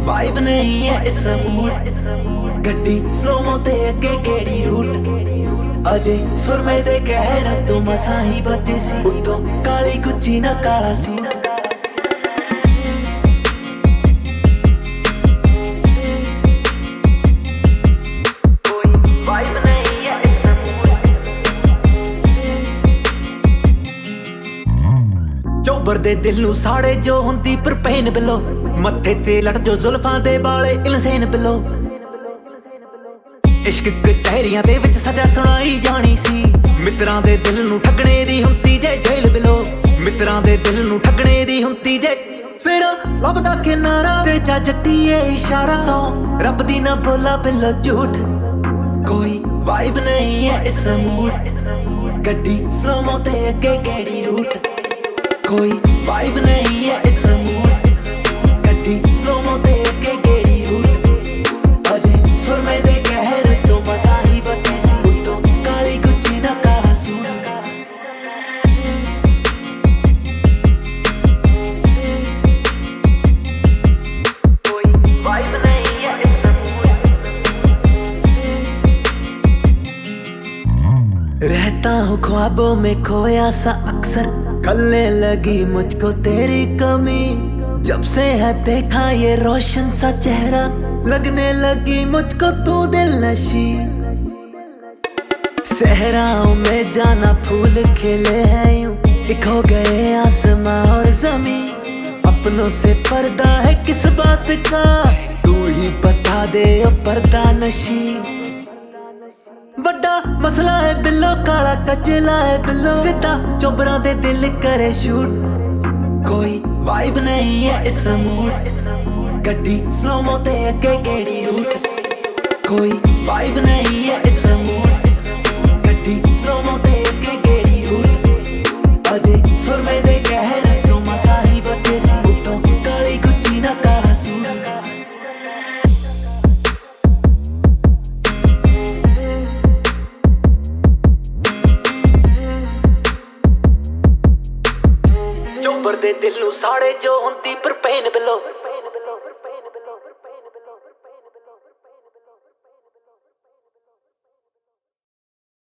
vibe नहीं है इस मूड गड्डी स्लोमो ते अगे केड़ी रूट अजे सुरमे दे कहर तू मसा ही बचे सी उत्तों काली गुच्ची ना काला सूट चौबर दे दिल नू साड़े जो हुंदी पर पेन बिलो मत्थे ते लट जो जुल्फां दे बाले इनसेन बिलो इश्क कचहरियां दे विच सजा सुनाई जानी सी मित्रां दे दिल नू ठगणे दी हुंदी जे जेल बिलो मित्रां दे दिल नू ठगणे दी हुंदी जे फिर लभदा किनारा ते जा जट्टीए इशारा सौ रब दी ना बोला बिलो झूठ कोई वाइब नहीं है इस मूड गड्डी स्लोमो ते अगे केड़ी रूट कोई वाइब नहीं है इस मूड गड्डी स्लोमो ते अगे केड़ी रूट अजे सुरमे दे कहर तो मसा ही बचे सी उत्तों काली गुच्ची ना काला सूट कोई वाइब नहीं है इस मूड रहता हूँ ख्वाबों में खोया सा अक्सर खलने लगी मुझको तेरी कमी जब से है देखा ये रोशन सा चेहरा लगने लगी मुझको तू दिल नशी सहराओं में जाना फूल खिले हैं यूं एक हो गए आसमां और जमीन अपनों से पर्दा है किस बात का तू ही बता दे ओ पर्दा नशी बड़ा मसला है बिल्लो काला कचला है बिल्लो सीधा चोबरा दे दिल करे शूट कोई वाइब नहीं है इस मूड गड्डी स्लोमो ते अगे केड़ी रूट कोई वाइब नहीं है इस मूड गड्डी स्लोमो ते अगे केड़ी रूट अजे सुरमे दे कहर तू मसा ही बचे सी उत्तों काली गुच्ची ना काला सूट चौबर दे दिल नू साड़े जो हुंदी पर पेन बिलो